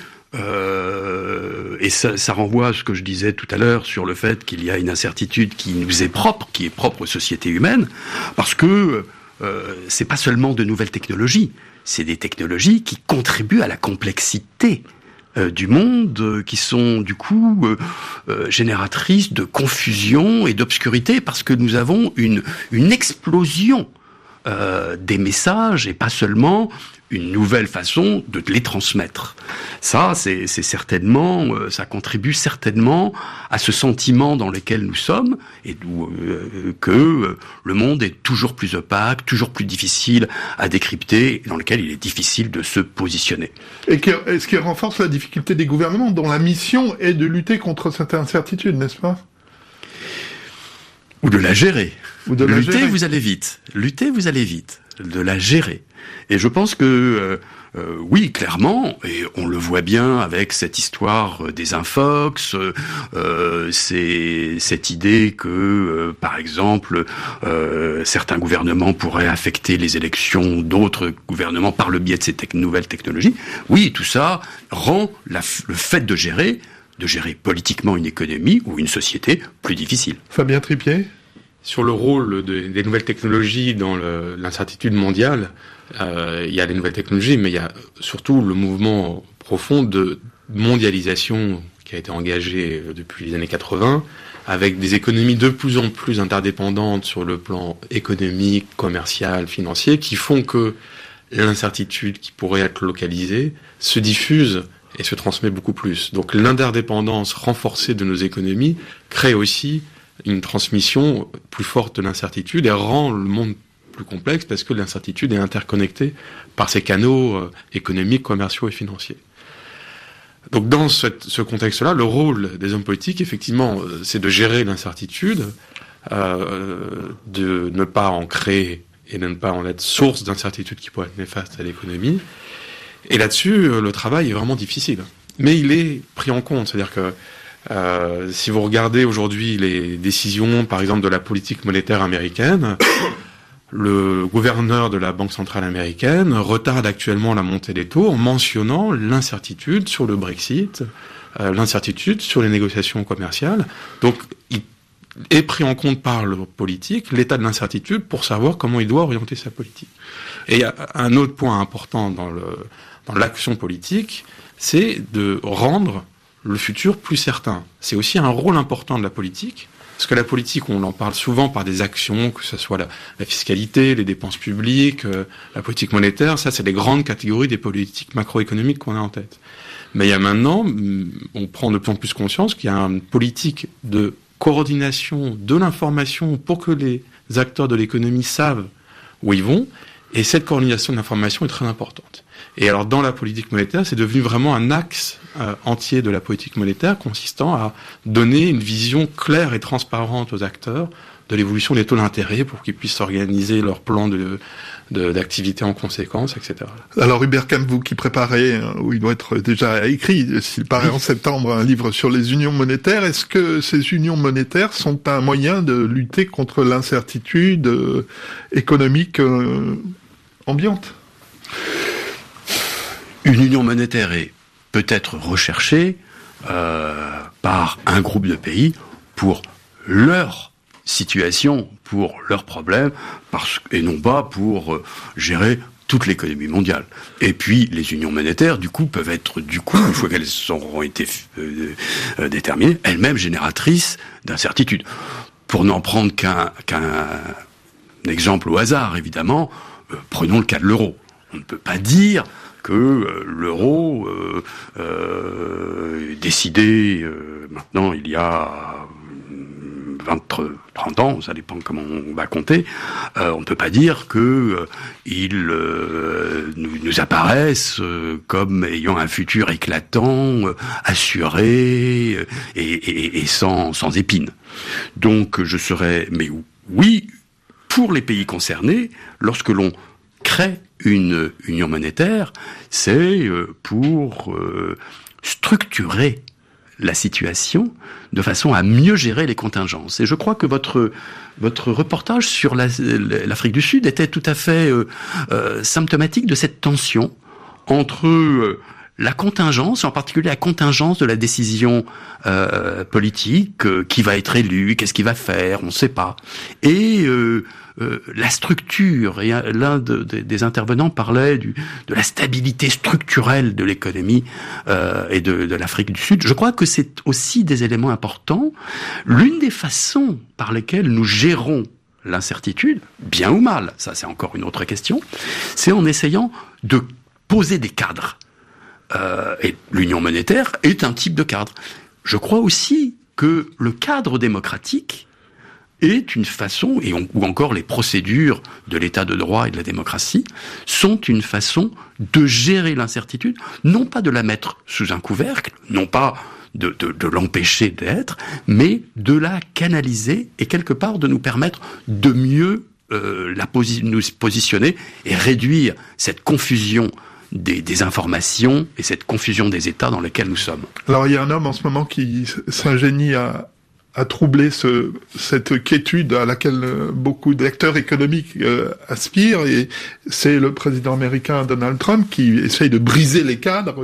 et ça renvoie à ce que je disais tout à l'heure sur le fait qu'il y a une incertitude qui nous est propre, qui est propre aux sociétés humaines, parce que c'est pas seulement de nouvelles technologies, c'est des technologies qui contribuent à la complexité du monde, qui sont du coup génératrices de confusion et d'obscurité, parce que nous avons une explosion des messages et pas seulement une nouvelle façon de les transmettre. Ça, c'est certainement, ça contribue certainement à ce sentiment dans lequel nous sommes et que le monde est toujours plus opaque, toujours plus difficile à décrypter, dans lequel il est difficile de se positionner. Et ce qui renforce la difficulté des gouvernements, dont la mission est de lutter contre cette incertitude, n'est-ce pas ? Ou de la gérer. Lutter, vous allez vite. Lutter, vous allez vite. De la gérer. Et je pense que, oui, clairement, et on le voit bien avec cette histoire des infox, c'est cette idée que, par exemple, certains gouvernements pourraient affecter les élections d'autres gouvernements par le biais de ces nouvelles technologies. Oui, tout ça rend le fait de gérer politiquement une économie ou une société plus difficile. Fabien Tripier ? Sur le rôle des nouvelles technologies dans l'incertitude mondiale, il y a les nouvelles technologies, mais il y a surtout le mouvement profond de mondialisation qui a été engagé depuis les années 80, avec des économies de plus en plus interdépendantes sur le plan économique, commercial, financier, qui font que l'incertitude qui pourrait être localisée se diffuse et se transmet beaucoup plus. Donc l'interdépendance renforcée de nos économies crée aussi une transmission plus forte de l'incertitude et rend le monde plus complexe parce que l'incertitude est interconnectée par ces canaux économiques, commerciaux et financiers. Donc dans ce contexte-là, le rôle des hommes politiques, effectivement, c'est de gérer l'incertitude, de ne pas en créer et de ne pas en être source d'incertitude qui pourrait être néfaste à l'économie. Et là-dessus, le travail est vraiment difficile. Mais il est pris en compte, c'est-à-dire que si vous regardez aujourd'hui les décisions, par exemple, de la politique monétaire américaine, le gouverneur de la Banque centrale américaine retarde actuellement la montée des taux en mentionnant l'incertitude sur le Brexit, l'incertitude sur les négociations commerciales. Donc, est pris en compte par le politique, l'état de l'incertitude, pour savoir comment il doit orienter sa politique. Et il y a un autre point important dans l'action politique, c'est de rendre le futur plus certain. C'est aussi un rôle important de la politique, parce que la politique, on en parle souvent par des actions, que ce soit la fiscalité, les dépenses publiques, la politique monétaire, ça c'est les grandes catégories des politiques macroéconomiques qu'on a en tête. Mais il y a maintenant, on prend de plus en plus conscience qu'il y a une politique de coordination de l'information pour que les acteurs de l'économie savent où ils vont, et cette coordination de l'information est très importante. Et alors dans la politique monétaire, c'est devenu vraiment un axe entier de la politique monétaire consistant à donner une vision claire et transparente aux acteurs de l'évolution des taux d'intérêt pour qu'ils puissent organiser leur plan d'activité en conséquence, etc. Alors Hubert Camus, vous qui préparez, ou il doit être déjà écrit, s'il paraît en septembre, un livre sur les unions monétaires, est-ce que ces unions monétaires sont un moyen de lutter contre l'incertitude économique ambiante ? Une union monétaire est peut-être recherchée par un groupe de pays pour leur situation, pour leurs problèmes, et non pas pour gérer toute l'économie mondiale. Et puis, les unions monétaires, peuvent être, une fois qu'elles auront été déterminées, elles-mêmes génératrices d'incertitudes. Pour n'en prendre qu'un exemple au hasard, évidemment, prenons le cas de l'euro. On ne peut pas dire que l'euro est décidé maintenant il y a 30 ans, ça dépend comment on va compter, on ne peut pas dire que ils nous apparaissent comme ayant un futur éclatant, assuré et sans épines. Donc mais oui, pour les pays concernés, lorsque l'on crée une union monétaire, c'est pour structurer la situation de façon à mieux gérer les contingences. Et je crois que votre reportage sur l'Afrique du Sud était tout à fait symptomatique de cette tension entre la contingence, en particulier la contingence de la décision politique, qui va être élu, qu'est-ce qu'il va faire, on ne sait pas, et la structure, et l'un des intervenants parlait de la stabilité structurelle de l'économie et de l'Afrique du Sud. Je crois que c'est aussi des éléments importants. L'une des façons par lesquelles nous gérons l'incertitude, bien ou mal, ça c'est encore une autre question, c'est en essayant de poser des cadres. Et l'union monétaire est un type de cadre. Je crois aussi que le cadre démocratique est une façon, ou encore les procédures de l'état de droit et de la démocratie, sont une façon de gérer l'incertitude, non pas de la mettre sous un couvercle, non pas de l'empêcher d'être, mais de la canaliser et quelque part de nous permettre de mieux nous positionner et réduire cette confusion des informations et cette confusion des états dans lesquels nous sommes. Alors il y a un homme en ce moment qui s'ingénie à troubler cette quiétude à laquelle beaucoup d'acteurs économiques aspirent, et c'est le président américain Donald Trump qui essaye de briser les cadres.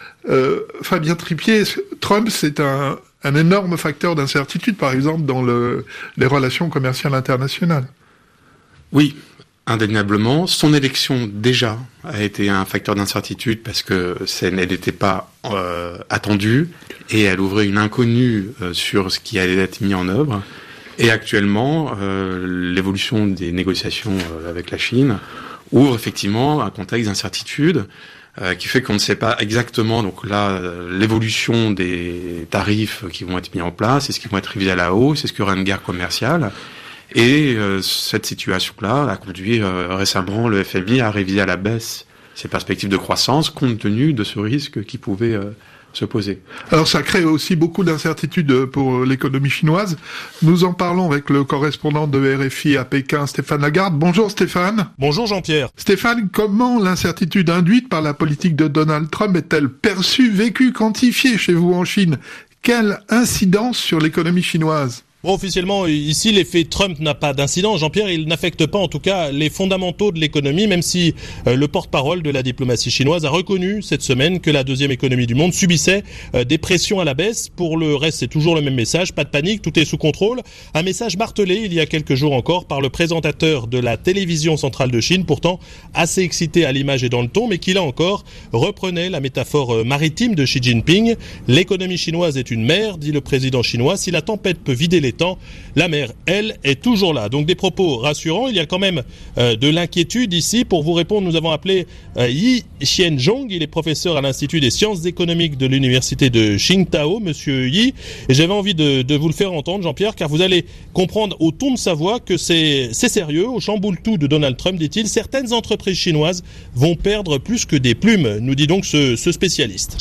Fabien Tripier, Trump c'est un énorme facteur d'incertitude, par exemple dans les relations commerciales internationales. Oui, indéniablement. Son élection déjà a été un facteur d'incertitude parce que elle n'était pas attendue et elle ouvrait une inconnue sur ce qui allait être mis en œuvre. Et actuellement, l'évolution des négociations avec la Chine ouvre effectivement un contexte d'incertitude qui fait qu'on ne sait pas exactement, donc là, l'évolution des tarifs qui vont être mis en place, est-ce qu'ils vont être révisés à la hausse, est-ce qu'il y aura une guerre commerciale. Et cette situation-là a conduit récemment le FMI à réviser à la baisse ses perspectives de croissance compte tenu de ce risque qui pouvait se poser. Alors ça crée aussi beaucoup d'incertitudes pour l'économie chinoise. Nous en parlons avec le correspondant de RFI à Pékin, Stéphane Lagarde. Bonjour Stéphane. Bonjour Jean-Pierre. Stéphane, comment l'incertitude induite par la politique de Donald Trump est-elle perçue, vécue, quantifiée chez vous en Chine ? Quelle incidence sur l'économie chinoise ? Bon, officiellement, ici, l'effet Trump n'a pas d'incidence. Jean-Pierre, il n'affecte pas, en tout cas, les fondamentaux de l'économie, même si le porte-parole de la diplomatie chinoise a reconnu cette semaine que la deuxième économie du monde subissait des pressions à la baisse. Pour le reste, c'est toujours le même message. Pas de panique, tout est sous contrôle. Un message martelé il y a quelques jours encore par le présentateur de la télévision centrale de Chine, pourtant assez excité à l'image et dans le ton, mais qui là encore reprenait la métaphore maritime de Xi Jinping. L'économie chinoise est une mer, dit le président chinois. Si la tempête peut vider les temps, la mer, elle, est toujours là. Donc des propos rassurants. Il y a quand même de l'inquiétude ici. Pour vous répondre, nous avons appelé Yi Xianzhong. Il est professeur à l'Institut des sciences économiques de l'université de Qingdao, monsieur Yi. Et j'avais envie de vous le faire entendre, Jean-Pierre, car vous allez comprendre au ton de sa voix que c'est sérieux. Au chamboule-tout de Donald Trump, dit-il, certaines entreprises chinoises vont perdre plus que des plumes, nous dit donc ce spécialiste.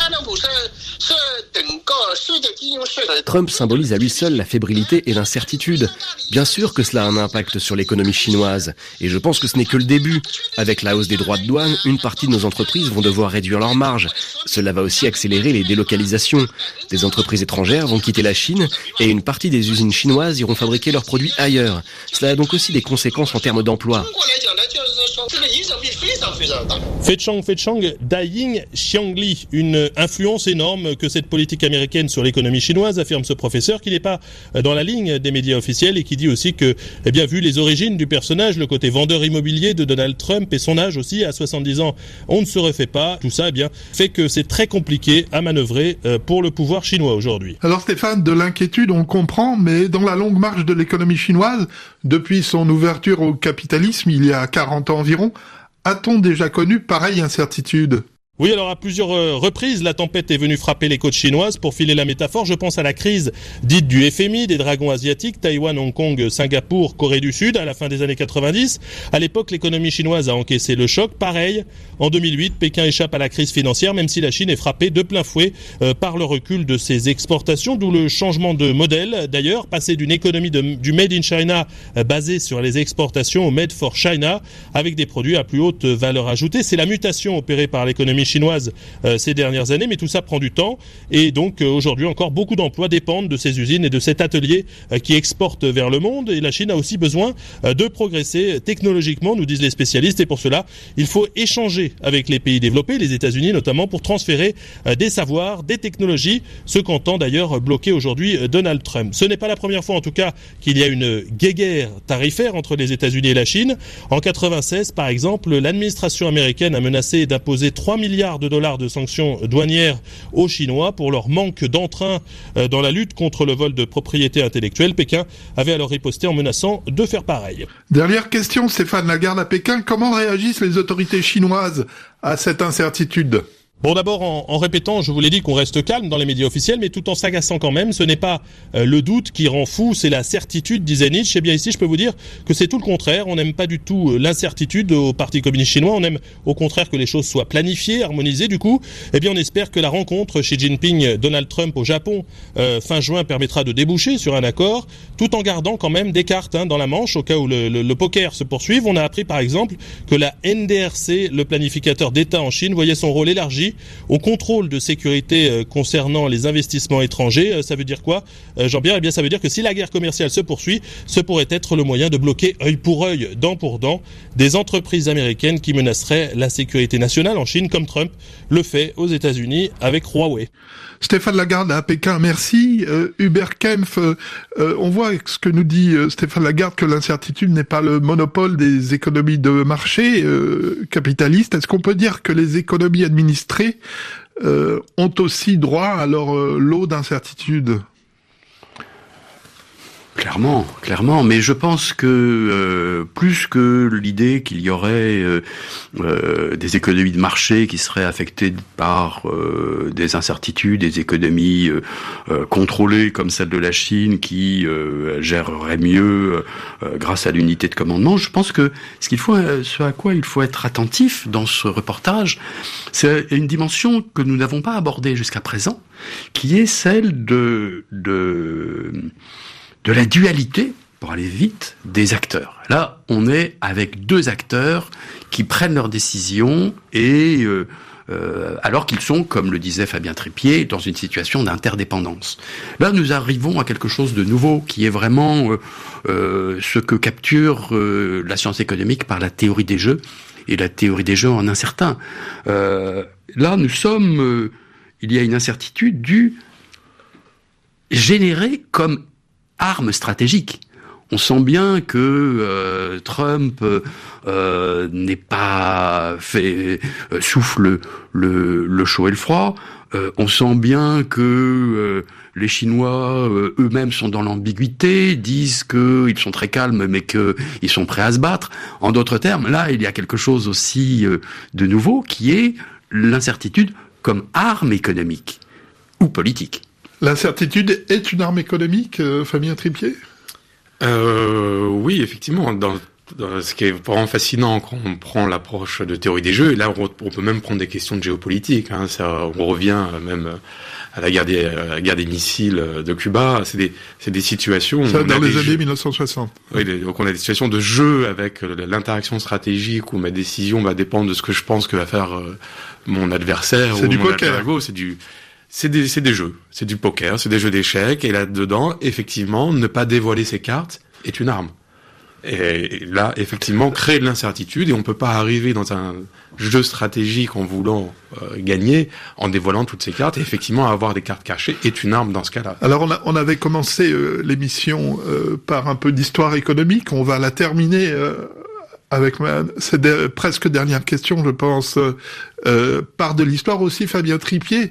Trump symbolise à lui seul la fébrilité et l'incertitude. Bien sûr que cela a un impact sur l'économie chinoise. Et je pense que ce n'est que le début. Avec la hausse des droits de douane, une partie de nos entreprises vont devoir réduire leurs marges. Cela va aussi accélérer les délocalisations. Des entreprises étrangères vont quitter la Chine et une partie des usines chinoises iront fabriquer leurs produits ailleurs. Cela a donc aussi des conséquences en termes d'emploi. Feichang Daiying Xiangli, une influence énorme que cette politique américaine sur l'économie chinoise, affirme ce professeur, qui n'est pas dans la ligne des médias officiels et qui dit aussi que, eh bien, vu les origines du personnage, le côté vendeur immobilier de Donald Trump et son âge aussi, à 70 ans, on ne se refait pas. Tout ça, eh bien, fait que c'est très compliqué à manœuvrer pour le pouvoir chinois aujourd'hui. Alors Stéphane, de l'inquiétude, on comprend, mais dans la longue marche de l'économie chinoise, depuis son ouverture au capitalisme il y a 40 ans environ, a-t-on déjà connu pareille incertitude ? Oui, alors à plusieurs reprises, la tempête est venue frapper les côtes chinoises. Pour filer la métaphore, je pense à la crise dite du FMI, des dragons asiatiques, Taïwan, Hong Kong, Singapour, Corée du Sud, à la fin des années 90. À l'époque, l'économie chinoise a encaissé le choc. Pareil, en 2008, Pékin échappe à la crise financière, même si la Chine est frappée de plein fouet par le recul de ses exportations, d'où le changement de modèle. D'ailleurs, passer d'une économie du Made in China basée sur les exportations au Made for China, avec des produits à plus haute valeur ajoutée. C'est la mutation opérée par l'économie chinoise ces dernières années, mais tout ça prend du temps et donc aujourd'hui encore beaucoup d'emplois dépendent de ces usines et de cet atelier qui exporte vers le monde, et la Chine a aussi besoin de progresser technologiquement, nous disent les spécialistes, et pour cela il faut échanger avec les pays développés, les États-Unis notamment, pour transférer des savoirs, des technologies, ce qu'entend d'ailleurs bloquer aujourd'hui Donald Trump. Ce n'est pas la première fois en tout cas qu'il y a une guéguerre tarifaire entre les États-Unis et la Chine. En 96 par exemple, l'administration américaine a menacé d'imposer 3 milliards de dollars de sanctions douanières aux Chinois pour leur manque d'entrain dans la lutte contre le vol de propriété intellectuelle. Pékin avait alors riposté en menaçant de faire pareil. Dernière question, Stéphane Lagarde à Pékin. Comment réagissent les autorités chinoises à cette incertitude ? Bon, d'abord, en répétant, je vous l'ai dit, qu'on reste calme dans les médias officiels, mais tout en s'agaçant quand même. Ce n'est pas le doute qui rend fou, c'est la certitude, disait Nietzsche. Eh bien ici, je peux vous dire que c'est tout le contraire. On n'aime pas du tout l'incertitude au Parti communiste chinois. On aime au contraire que les choses soient planifiées, harmonisées. Du coup, eh bien, on espère que la rencontre Xi Jinping-Donald Trump au Japon fin juin permettra de déboucher sur un accord, tout en gardant quand même des cartes dans la manche au cas où le poker se poursuive. On a appris par exemple que la NDRC, le planificateur d'État en Chine, voyait son rôle élargi au contrôle de sécurité concernant les investissements étrangers. Ça veut dire quoi, Jean-Pierre ? Eh bien, ça veut dire que si la guerre commerciale se poursuit, ce pourrait être le moyen de bloquer œil pour œil, dent pour dent, des entreprises américaines qui menaceraient la sécurité nationale en Chine, comme Trump le fait aux États-Unis avec Huawei. Stéphane Lagarde à Pékin, merci. Hubert Kempf, on voit avec ce que nous dit Stéphane Lagarde que l'incertitude n'est pas le monopole des économies de marché capitalistes. Est-ce qu'on peut dire que les économies administrées ont aussi droit à leur lot d'incertitude ? Clairement, mais je pense que plus que l'idée qu'il y aurait des économies de marché qui seraient affectées par des incertitudes, des économies contrôlées comme celle de la Chine qui gérerait mieux grâce à l'unité de commandement, je pense que ce à quoi il faut être attentif dans ce reportage, c'est une dimension que nous n'avons pas abordée jusqu'à présent, qui est celle de la dualité, pour aller vite, des acteurs. Là, on est avec deux acteurs qui prennent leurs décisions et alors qu'ils sont, comme le disait Fabien Tripier, dans une situation d'interdépendance. Là, nous arrivons à quelque chose de nouveau, qui est vraiment ce que capture la science économique par la théorie des jeux, et la théorie des jeux en incertain. Là, nous sommes... il y a une incertitude générée comme arme stratégique. On sent bien que Trump n'est pas fait souffle le chaud et le froid. On sent bien que les Chinois eux-mêmes sont dans l'ambiguïté, disent qu'ils sont très calmes mais qu'ils sont prêts à se battre. En d'autres termes, là, il y a quelque chose aussi de nouveau qui est l'incertitude comme arme économique ou politique. L'incertitude est une arme économique, Fabien Tripier ? Oui, effectivement. Dans ce qui est vraiment fascinant quand on prend l'approche de théorie des jeux, et là on peut même prendre des questions de géopolitique. On revient même à la guerre des missiles de Cuba. C'est des situations. Ça, dans les années 1960. Oui, donc on a des situations de jeu avec l'interaction stratégique où ma décision va dépendre de ce que je pense que va faire mon adversaire ou mon alter ego. C'est des jeux, c'est du poker, c'est des jeux d'échecs, et là-dedans, effectivement, ne pas dévoiler ses cartes est une arme. Et là, effectivement, créer de l'incertitude, et on peut pas arriver dans un jeu stratégique en voulant gagner, en dévoilant toutes ses cartes, et effectivement, avoir des cartes cachées est une arme dans ce cas-là. Alors, on avait commencé l'émission par un peu d'histoire économique, on va la terminer avec cette presque dernière question, je pense, part de l'histoire aussi, Fabien Tripier.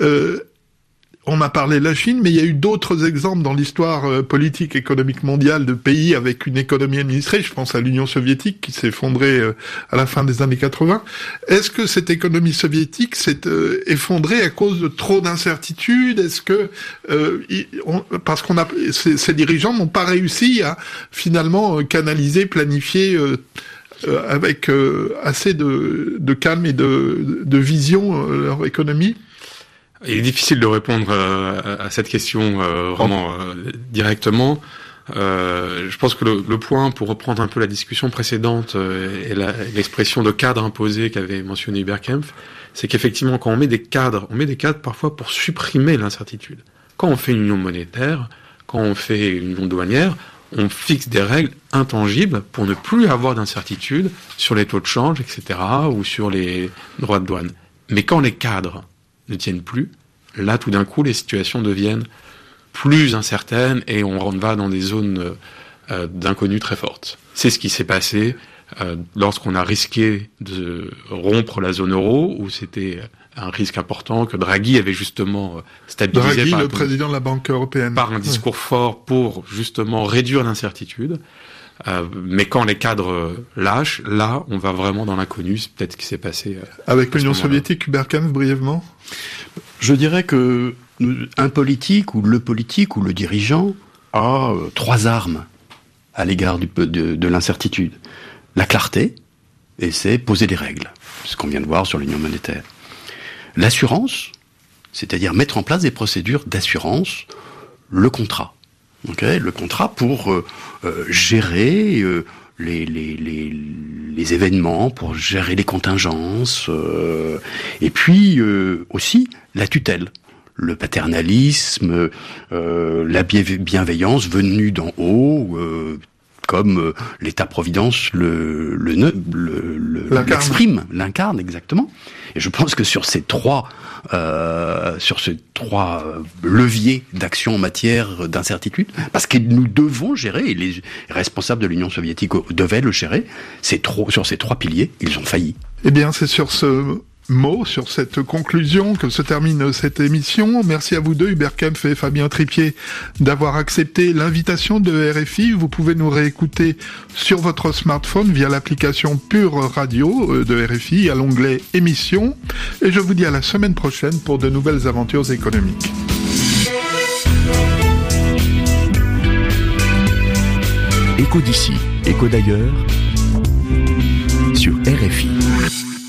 On a parlé de la Chine, mais il y a eu d'autres exemples dans l'histoire politique, économique mondiale de pays avec une économie administrée. Je pense à l'Union soviétique qui s'est effondrée à la fin des années 80. Est-ce que cette économie soviétique s'est effondrée à cause de trop d'incertitudes? Est-ce que parce qu'on ces dirigeants n'ont pas réussi à finalement canaliser, planifier avec assez de calme et de vision leur économie? Il est difficile de répondre à cette question vraiment directement. Je pense que le point, pour reprendre un peu la discussion précédente et l'expression de cadre imposé qu'avait mentionné Hubert Kempf, c'est qu'effectivement, quand on met des cadres parfois pour supprimer l'incertitude. Quand on fait une union monétaire, quand on fait une union douanière, on fixe des règles intangibles pour ne plus avoir d'incertitude sur les taux de change, etc., ou sur les droits de douane. Mais quand les cadres ne tiennent plus, là, tout d'un coup, les situations deviennent plus incertaines et on va dans des zones d'inconnu très fortes. C'est ce qui s'est passé lorsqu'on a risqué de rompre la zone euro, où c'était un risque important que Draghi avait justement stabilisé. Draghi, le président de la Banque européenne. Par un discours fort pour justement réduire l'incertitude. Mais quand les cadres lâchent, là, on va vraiment dans l'inconnu. C'est peut-être ce qui s'est passé. Avec l'Union soviétique, Hubert Kempf, brièvement. Je dirais que un politique ou le dirigeant a trois armes à l'égard de l'incertitude. La clarté, et c'est poser des règles, ce qu'on vient de voir sur l'union monétaire. L'assurance, c'est-à-dire mettre en place des procédures d'assurance. Le contrat. Le contrat pour gérer les événements, pour gérer les contingences, et puis aussi la tutelle, le paternalisme, la bienveillance venue d'en haut, comme l'État-providence l'exprime, l'incarne exactement. Et je pense que sur ces trois leviers d'action en matière d'incertitude, parce que nous devons gérer, et les responsables de l'Union soviétique devaient le gérer, sur ces trois piliers, ils ont failli. Eh bien, c'est sur ce mot, sur cette conclusion que se termine cette émission. Merci à vous deux, Hubert Kempf et Fabien Tripier, d'avoir accepté l'invitation de RFI. Vous pouvez nous réécouter sur votre smartphone via l'application Pure Radio de RFI à l'onglet émissions. Et je vous dis à la semaine prochaine pour de nouvelles aventures économiques. Écho d'ici, écho d'ailleurs sur RFI.